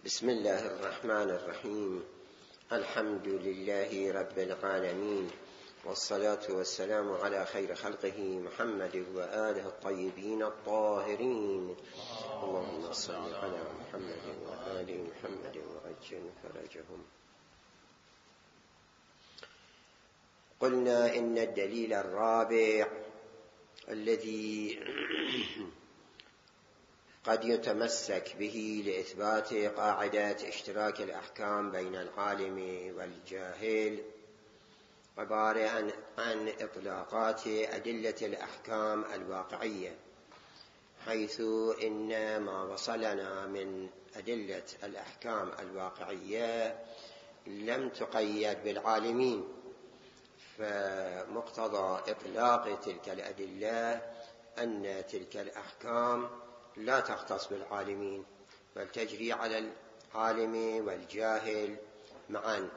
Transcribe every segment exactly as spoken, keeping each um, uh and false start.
بسم الله الرحمن الرحيم. الحمد لله رب العالمين، والصلاة والسلام على خير خلقه محمد وآله الطيبين الطاهرين. اللهم صل على محمد وآل محمد وعجل فرجهم. قلنا إن الدليل الرابع الذي قد يتمسك به لإثبات قاعدة اشتراك الأحكام بين العالم والجاهل عبارة عن إطلاقات أدلة الأحكام الواقعية، حيث إن ما وصلنا من أدلة الأحكام الواقعية لم تقيد بالعالمين، فمقتضى إطلاق تلك الأدلة أن تلك الأحكام لا تختص بالعالمين بل تجري على العالم والجاهل معا،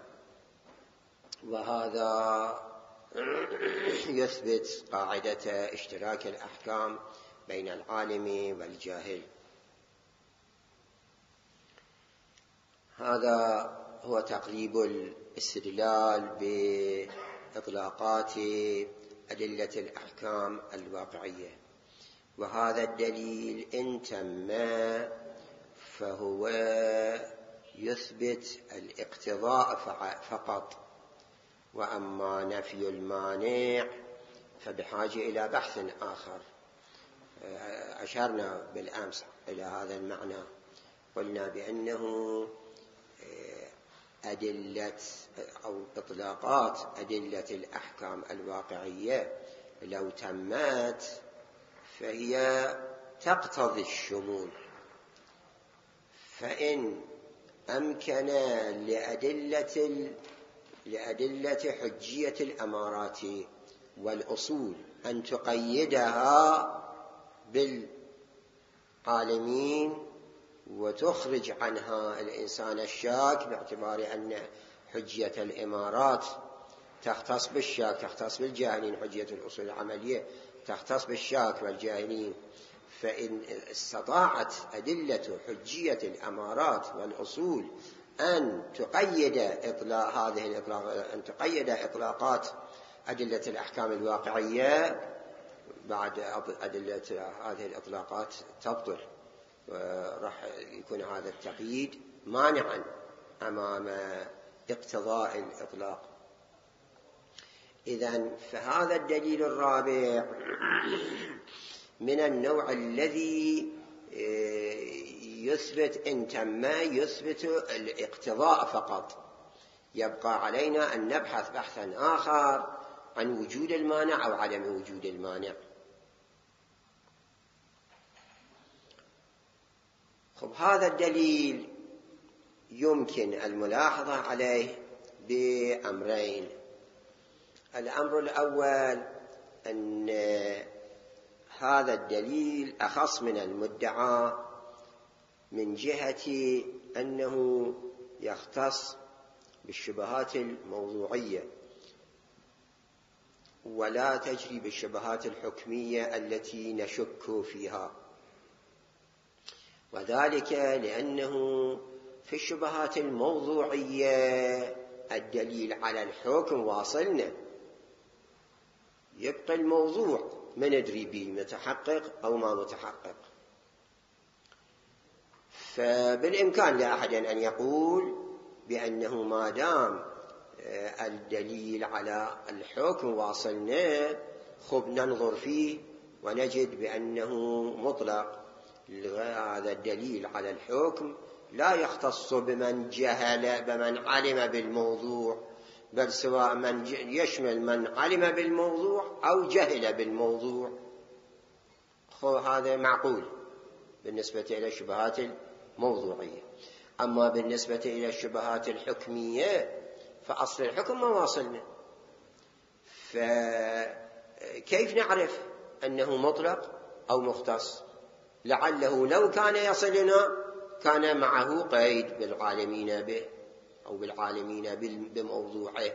وهذا يثبت قاعدة اشتراك الأحكام بين العالم والجاهل. هذا هو تقريب الاستدلال بإطلاقات أدلة الأحكام الواقعية، وهذا الدليل إن تم فهو يثبت الاقتضاء فقط، وأما نفي المانع فبحاجة إلى بحث آخر. أشرنا بالأمس إلى هذا المعنى، قلنا بأنه أدلة أو إطلاقات أدلة الأحكام الواقعية لو تمت فهي تقتضي الشمول، فإن أمكن لأدلة لأدلة حجية الأمارات والأصول أن تقيدها بالعالمين وتخرج عنها الإنسان الشاك، باعتبار أن حجية الإمارات تختص بالشاك تختص بالجاهلين، حجية الأصول العملية تختص بالشاك والجاهلين، فإن استطاعت أدلة حجية الأمارات والأصول أن تقيد إطلاق هذه الإطلاق أن تقيد إطلاقات أدلة الأحكام الواقعية، بعد أدلة هذه الإطلاقات تبطل، وراح يكون هذا التقييد مانعا أمام اقتضاء الإطلاق. إذن فهذا الدليل الرابع من النوع الذي يثبت إن تم يثبت الاقتضاء فقط، يبقى علينا أن نبحث بحثا آخر عن وجود المانع أو عدم وجود المانع. خب، هذا الدليل يمكن الملاحظة عليه بأمرين. الأمر الأول أن هذا الدليل أخص من المدعى من جهة أنه يختص بالشبهات الموضوعية ولا تجري بالشبهات الحكمية التي نشك فيها، وذلك لأنه في الشبهات الموضوعية الدليل على الحكم واصلنا، يبقى الموضوع ما ندري به متحقق أو ما متحقق. فبالإمكان لأحد أن يقول بأنه ما دام الدليل على الحكم واصلنا خب ننظر فيه ونجد بأنه مطلق. هذا الدليل على الحكم لا يختص بمن جهل بمن علم بالموضوع، بل سواء من يشمل من علم بالموضوع أو جهل بالموضوع. هذا معقول بالنسبة إلى الشبهات الموضوعية. أما بالنسبة إلى الشبهات الحكمية فأصل الحكم ما واصلنا، فكيف نعرف أنه مطلق أو مختص؟ لعله لو كان يصلنا كان معه قيد بالعالمين به أو بالعالمين بموضوعه.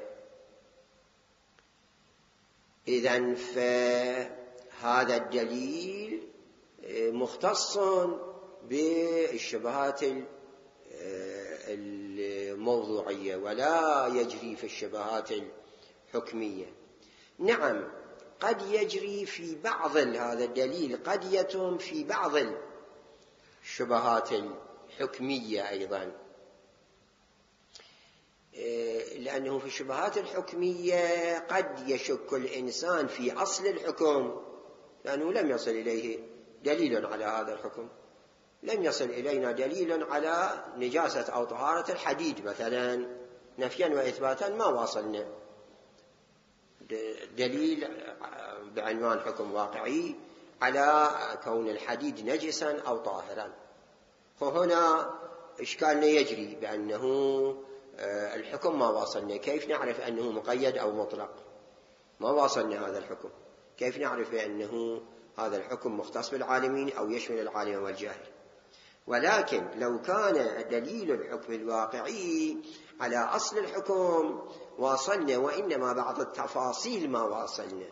إذن فهذا الدليل مختص بالشبهات الموضوعية ولا يجري في الشبهات الحكمية. نعم قد يجري في بعض هذا الدليل، قد يتم في بعض الشبهات الحكمية أيضا، لأنه في الشبهات الحكمية قد يشك الإنسان في أصل الحكم، لأنه لم يصل إليه دليل على هذا الحكم. لم يصل إلينا دليل على نجاسة أو طهارة الحديد مثلا، نفيا وإثباتا ما واصلنا دليل بعنوان حكم واقعي على كون الحديد نجسا أو طاهرا. فهنا إشكالنا يجري بأنه الحكم ما واصلنا، كيف نعرف أنه مقيد أو مطلق؟ ما واصلنا هذا الحكم، كيف نعرف بأنه هذا الحكم مختص بالعالمين أو يشمل العالم والجاهل؟ ولكن لو كان دليل الحكم الواقعي على أصل الحكم واصلنا، وإنما بعض التفاصيل ما واصلنا،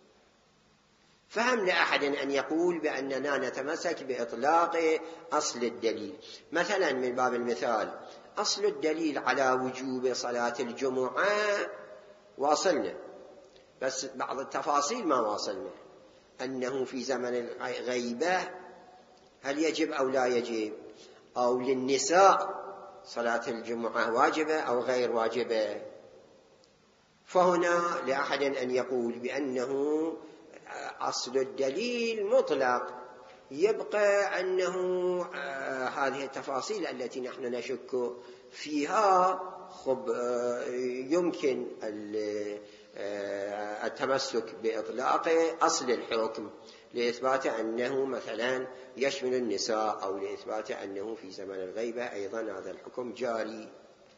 فهم لأحد أن يقول بأننا نتمسك بإطلاق أصل الدليل. مثلا من باب المثال، أصل الدليل على وجوب صلاة الجمعة واصلنا، بس بعض التفاصيل ما واصلنا، أنه في زمن الغيبة هل يجب أو لا يجب، أو للنساء صلاة الجمعة واجبة أو غير واجبة. فهنا لأحد أن يقول بأنه أصل الدليل مطلق، يبقى أنه هذه التفاصيل التي نحن نشك فيها خب يمكن التمسك بإطلاق أصل الحكم لإثبات أنه مثلا يشمل النساء، أو لإثبات أنه في زمن الغيبة أيضا هذا الحكم جاري.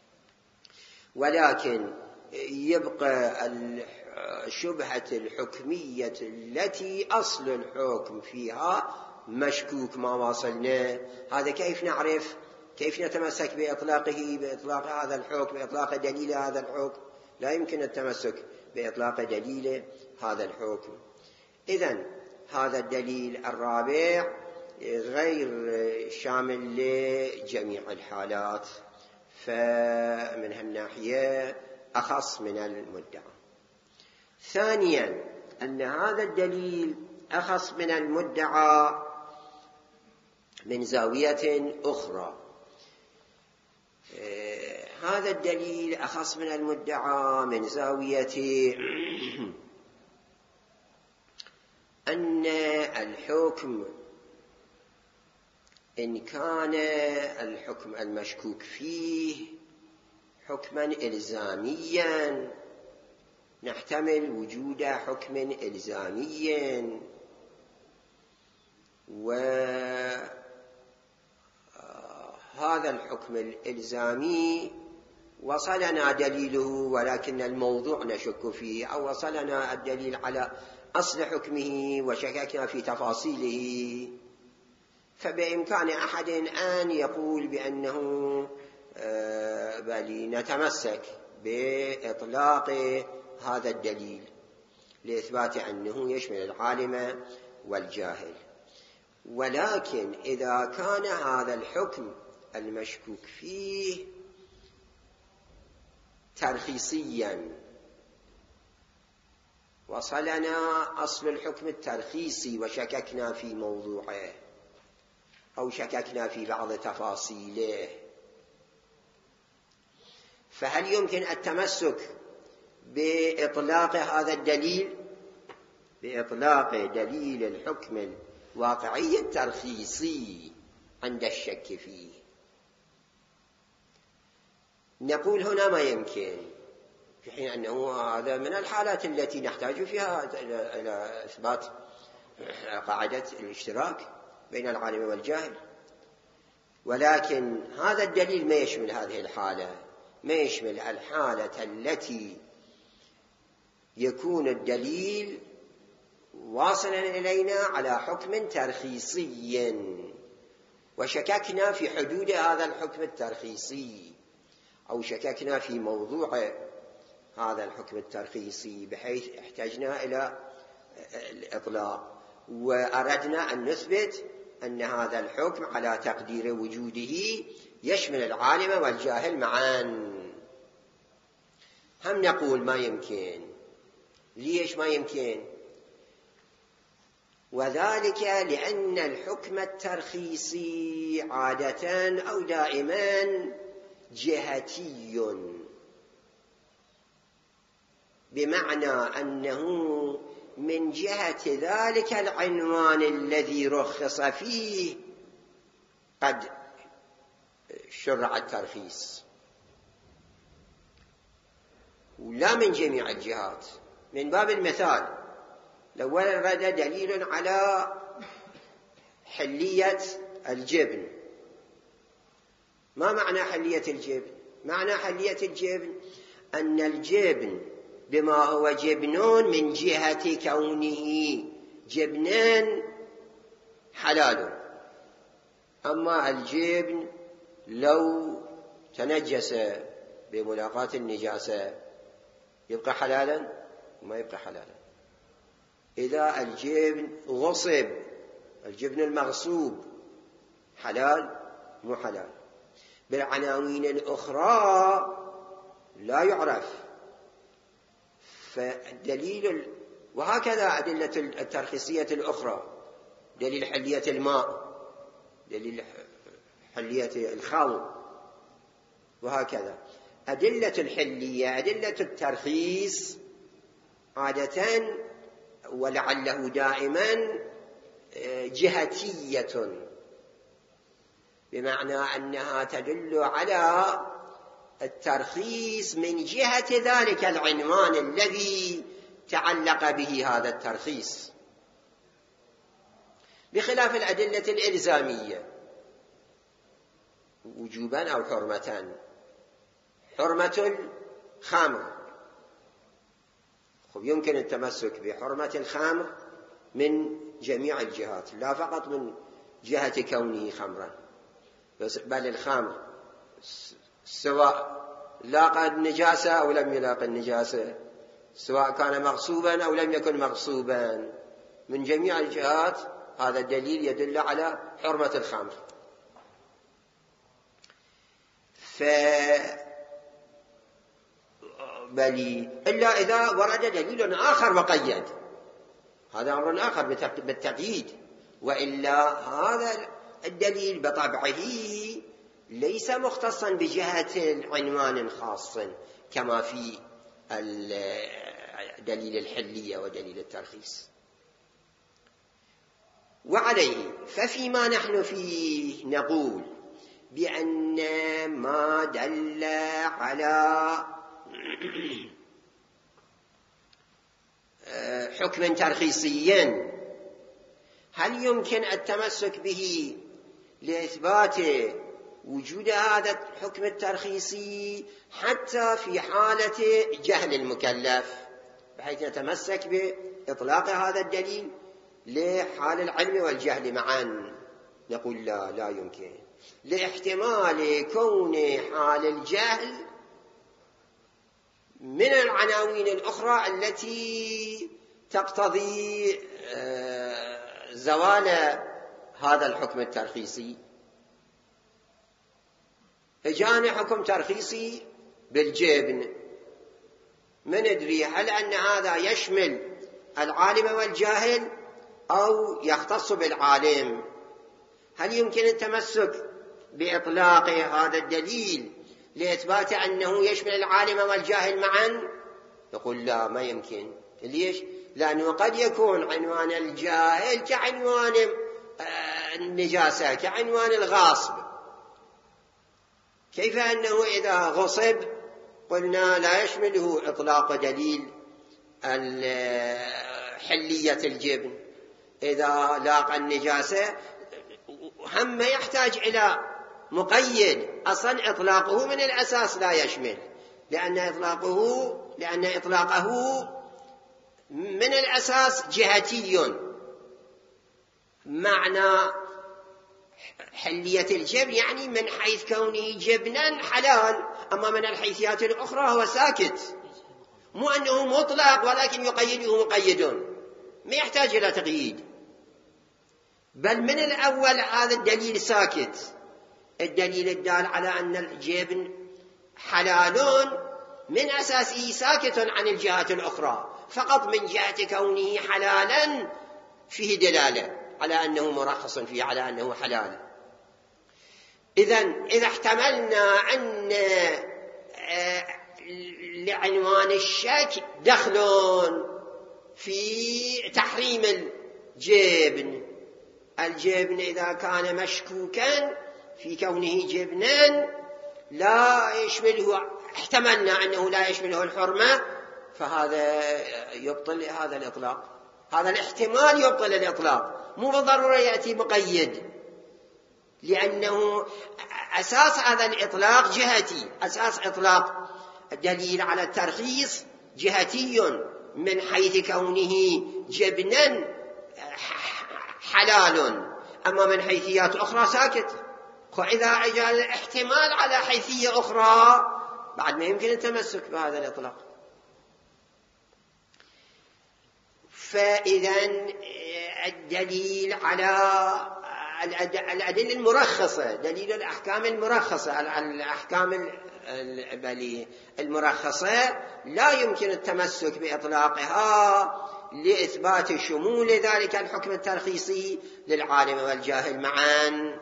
ولكن يبقى الشبهة الحكمية التي أصل الحكم فيها مشكوك ما واصلنا، هذا كيف نعرف، كيف نتمسك بإطلاقه، بإطلاق هذا الحكم، بإطلاق دليل هذا الحكم؟ لا يمكن التمسك بإطلاق دليل هذا الحكم. إذن هذا الدليل الرابع غير شامل لجميع الحالات، فمن هالناحية أخص من المدعى. ثانيا أن هذا الدليل أخص من المدعى من زاوية أخرى. هذا الدليل أخص من المدعى من زاوية أن الحكم إن كان الحكم المشكوك فيه حكما إلزاميا، نحتمل وجود حكم إلزامي، وهذا الحكم الإلزامي وصلنا دليله ولكن الموضوع نشك فيه، أو وصلنا الدليل على أصل حكمه وشككنا في تفاصيله، فبإمكان أحد أن يقول بأنه بل نتمسك بإطلاق هذا الدليل لإثبات أنه يشمل العالم والجاهل. ولكن إذا كان هذا الحكم المشكوك فيه ترخيصيا، وصلنا أصل الحكم الترخيصي وشككنا في موضوعه أو شككنا في بعض تفاصيله، فهل يمكن التمسك بإطلاق هذا الدليل، بإطلاق دليل الحكم الواقعي الترخيصي عند الشك فيه؟ نقول هنا ما يمكن، في حين أنه هذا من الحالات التي نحتاج فيها إلى إثبات قاعدة الاشتراك بين العالم والجاهل. ولكن هذا الدليل ما يشمل هذه الحالة، ما يشمل الحالة التي يكون الدليل واصلا إلينا على حكم ترخيصي وشككنا في حدود هذا الحكم الترخيصي، أو شككنا في موضوع هذا الحكم الترخيصي بحيث احتجنا إلى الإطلاق، وأردنا أن نثبت أن هذا الحكم على تقدير وجوده يشمل العالم والجاهل معا. هم نقول ما يمكن. ليش ما يمكن؟ وذلك لأن الحكم الترخيصي عادة أو دائما جهتي، بمعنى أنه من جهة ذلك العنوان الذي رخص فيه قد شرع الترخيص، ولا من جميع الجهات. من باب المثال، لو ورد دليل على حلية الجبن، ما معنى حلية الجبن؟ معنى حلية الجبن أن الجبن بما هو جبنون من جهة كونه جبنان حلال، أما الجبن لو تنجس بملاقاة النجاسة يبقى حلالا؟ ما يبقى حلالا. إذا الجبن غصب، الجبن المغصوب حلال مو حلال. بالعناوين الأخرى لا يعرف. فدليل، وهكذا أدلة الترخيصية الأخرى، دليل حلية الماء، دليل حلية الخل، وهكذا أدلة الحلية، أدلة الترخيص عادة ولعله دائما جهتية، بمعنى أنها تدل على الترخيص من جهة ذلك العنوان الذي تعلق به هذا الترخيص، بخلاف الأدلة الإلزامية وجوبا أو حرمة. حرمة الخمر، خب يمكن التمسك بحرمة الخمر من جميع الجهات، لا فقط من جهة كونه خمرا، بل الخمر سواء لاقى النجاسة أو لم يلاقى النجاسة، سواء كان مغصوبا أو لم يكن مغصوبا، من جميع الجهات هذا الدليل يدل على حرمة الخمر. ف بل إلا إذا ورد دليل آخر وقيد، هذا أمر آخر بالتقييد، وإلا هذا الدليل بطبعه ليس مختصا بجهة عنوان خاص كما في دليل الحلية ودليل الترخيص. وعليه ففيما نحن فيه نقول بأن ما دل على حكم ترخيصي هل يمكن التمسك به لإثبات وجود هذا الحكم الترخيصي حتى في حالة جهل المكلف، بحيث نتمسك بإطلاق هذا الدليل لحال العلم والجهل معا؟ نقول لا، لا يمكن، لاحتمال كون حال الجهل من العناوين الأخرى التي تقتضي زوال هذا الحكم الترخيصي. إجانا حكم ترخيصي بالجبن، من ندري هل أن هذا يشمل العالم والجاهل أو يختص بالعالم؟ هل يمكن التمسك بإطلاق هذا الدليل لإثبات أنه يشمل العالم والجاهل معا؟ يقول لا، ما يمكن. ليش؟ لأنه قد يكون عنوان الجاهل كعنوان النجاسة، كعنوان الغاصب. كيف أنه إذا غصب قلنا لا يشمله إطلاق دليل حلية الجبن، إذا لاقى النجاسة هم يحتاج إلى مقيد، أصلا إطلاقه من الأساس لا يشمل، لأن إطلاقه لأن إطلاقه من الأساس جهتي. معنى حلية الجبن يعني من حيث كونه جبنا حلال، أما من الحيثيات الأخرى هو ساكت، مو أنه مطلق ولكن يقيده مقيد، ما يحتاج إلى تقييد. بل من الأول هذا الدليل ساكت، الدليل الدال على أن الجبن حلال من أساسه ساكت عن الجهات الأخرى، فقط من جهة كونه حلالا فيه دلالة على أنه مرخص فيه، على أنه حلال. إذن إذا احتملنا أن لعنوان الشك دخل في تحريم الجبن، الجبن إذا كان مشكوكا في كونه جبنا لا يشمله، احتملنا أنه لا يشمله الحرمة، فهذا يبطل هذا الإطلاق، هذا الاحتمال يبطل الإطلاق، مو بالضرورة يأتي مقيد، لأنه أساس هذا الإطلاق جهتي، أساس إطلاق الدليل على الترخيص جهتي من حيث كونه جبنا حلال، أما من حيثيات أخرى ساكت. وإذا أجى الاحتمال على حيثية أخرى بعد ما يمكن التمسك بهذا الإطلاق. فإذا الدليل على الأدلة المرخصة، دليل الأحكام المرخصة، الأحكام المرخصة لا يمكن التمسك بإطلاقها لإثبات شمول ذلك الحكم الترخيصي للعالم والجاهل معا.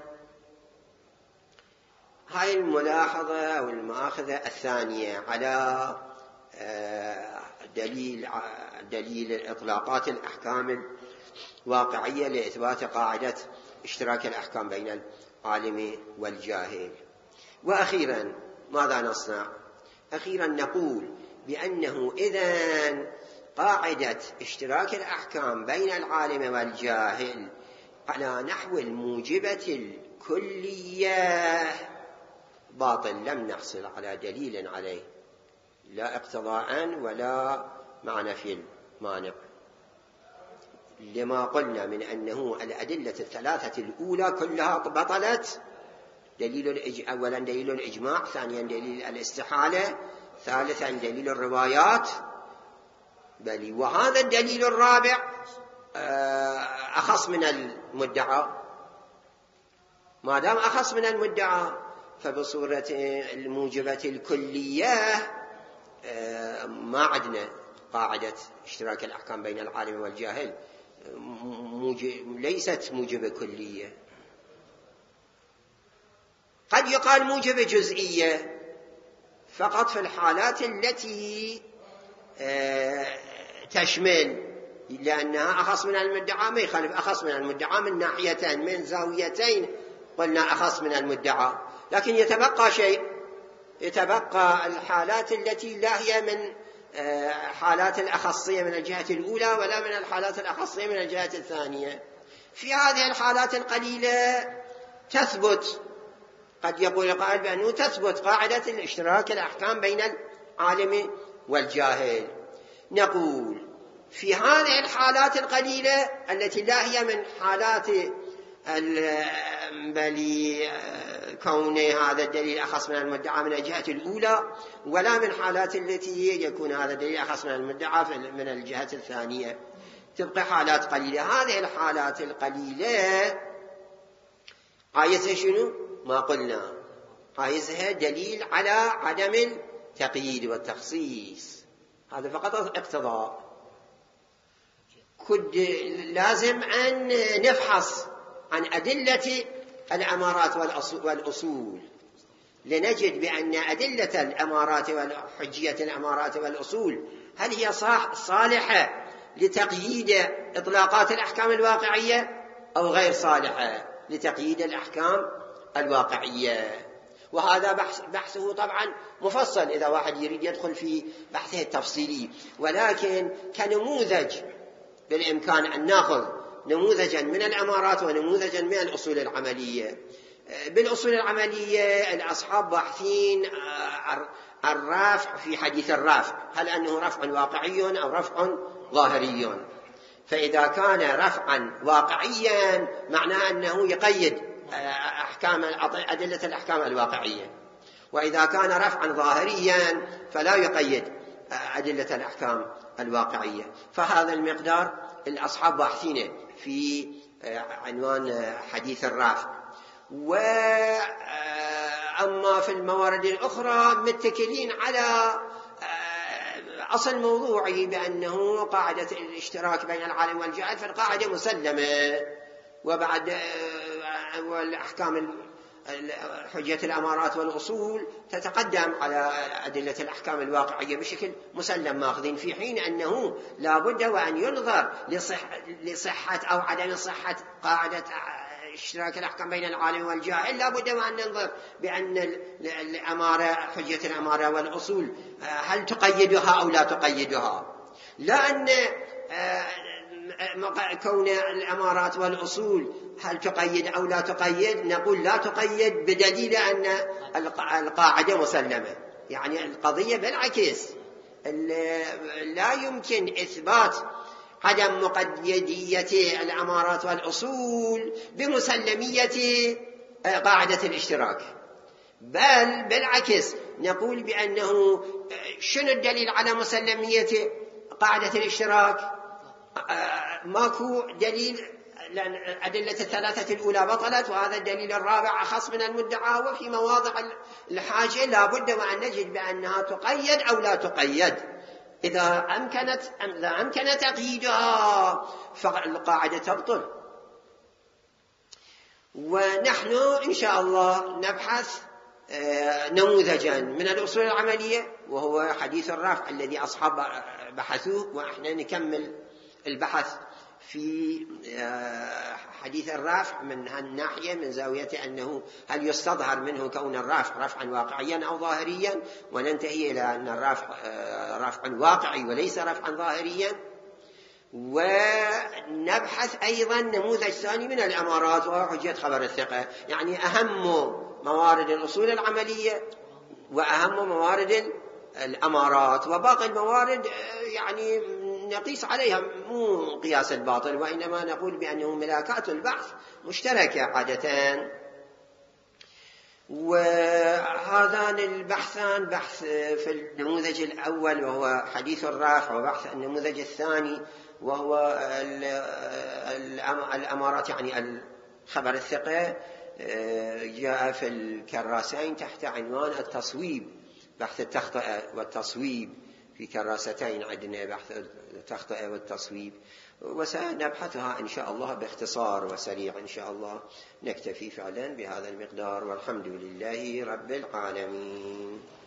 هاي الملاحظة أو المؤاخذة الثانية على دليل دليل الإطلاقات الأحكام الواقعية لإثبات قاعدة اشتراك الأحكام بين العالم والجاهل. وأخيرا ماذا نصنع؟ أخيرا نقول بأنه إذن قاعدة اشتراك الأحكام بين العالم والجاهل على نحو الموجبة الكلية باطل، لم نحصل على دليل عليه، لا اقتضاء ولا معنى في المانع، لما قلنا من أنه الأدلة الثلاثة الأولى كلها بطلت، دليل الإج... أولا دليل الإجماع، ثانيا دليل الاستحالة، ثالثا دليل الروايات، بل وهذا الدليل الرابع أخص من المدعى، ما دام أخص من المدعى فبصورة الموجبة الكلية ما عندنا قاعدة اشتراك الأحكام بين العالم والجاهل، موجب ليست موجبة كلية، قد يقال موجبة جزئية فقط في الحالات التي تشمل، لأنها أخص من المدعى، ما يخالف أخص من المدعى من ناحيتين من زاويتين، قلنا أخص من المدعى، لكن يتبقى شيء، يتبقى الحالات التي لا هي من حالات الأخصية من الجهة الأولى ولا من الحالات الأخصية من الجهة الثانية. في هذه الحالات القليلة تثبت، قد يقول قائل بأنه تثبت قاعدة الاشتراك الأحكام بين العالم والجاهل. نقول في هذه الحالات القليلة التي لا هي من حالات بل كون هذا الدليل أخص من المدعى من الجهة الأولى، ولا من حالات التي يكون هذا الدليل أخص من المدعى من الجهة الثانية، تبقى حالات قليلة. هذه الحالات القليلة قايسها شنو؟ ما قلنا قايسها دليل على عدم التقييد والتخصيص، هذا فقط اقتضاء. كد لازم أن نفحص عن أدلة الأمارات والأصول لنجد بأن أدلة الأمارات وحجية الأمارات والأصول هل هي صالحة لتقييد إطلاقات الأحكام الواقعية أو غير صالحة لتقييد الأحكام الواقعية. وهذا بحث بحثه طبعا مفصل إذا واحد يريد يدخل في بحثه التفصيلي، ولكن كنموذج بالإمكان أن نأخذ نموذجا من الأمارات ونموذجا من الأصول العملية. بالأصول العملية الأصحاب باحثين الرفع في حديث الرفع، هل أنه رفع واقعي أو رفع ظاهري؟ فإذا كان رفعا واقعيا معناه أنه يقيد أحكام أدلة الأحكام الواقعية، وإذا كان رفعا ظاهريا فلا يقيد أدلة الأحكام الواقعية. فهذا المقدار الأصحاب باحثين في عنوان حديث الرافع. و أما في الموارد الأخرى متكلين على أصل موضوعي بأنه قاعدة الاشتراك بين العالم والجاهل، فالقاعدة مسلمة، وبعد والأحكام حجة الأمارات والأصول تتقدم على أدلة الأحكام الواقعية بشكل مسلم ماخذين، في حين أنه لا بد وأن ينظر لصحة أو عدم صحة قاعدة اشتراك الأحكام بين العالم والجاهل، لا بد وأن ننظر بأن الأمارة حجة الأمارة والأصول هل تقيدها أو لا تقيدها، لا أن كون الأمارات والأصول هل تقيد أو لا تقيد نقول لا تقيد بدليل أن القاعدة مسلمة. يعني القضية بالعكس، لا يمكن إثبات عدم مقيدية الأمارات والأصول بمسلمية قاعدة الاشتراك، بل بالعكس نقول بأنه شنو الدليل على مسلمية قاعدة الاشتراك؟ ماكو دليل، لأن أدلة الثلاثة الأولى بطلت، وهذا الدليل الرابع أخص من المدعى، وفي مواضع الحاجة لا بد وأن نجد بأنها تقيد أو لا تقيد. إذا أمكنت إذا أمكن تقييدها فالقاعدة تبطل. ونحن إن شاء الله نبحث نموذجا من الأصول العملية، وهو حديث الرفع الذي أصحاب بحثوه، وإحنا نكمل البحث في حديث الرفع من الناحية من زاوية أنه هل يستظهر منه كون الرفع رفعا واقعيا أو ظاهريا، وننتهي إلى أن الرفع رفع واقعي وليس رفعا ظاهريا. ونبحث أيضا نموذج ثاني من الأمارات، وهو حجة خبر الثقة، يعني أهم موارد الأصول العملية وأهم موارد الأمارات، وباقي الموارد يعني نقيس عليها مو قياس الباطل، وإنما نقول بأنه ملاكات البحث مشتركة عادة. وهذان البحثان، بحث في النموذج الأول وهو حديث الرافع، وبحث النموذج الثاني وهو الأمارات يعني خبر الثقة، جاء في الكراسين تحت عنوان التصويب، بحث التخطئة والتصويب، في كراستين عندنا بحث التخطئة والتصويب، وسنبحثها إن شاء الله باختصار وسريع إن شاء الله. نكتفي فعلا بهذا المقدار، والحمد لله رب العالمين.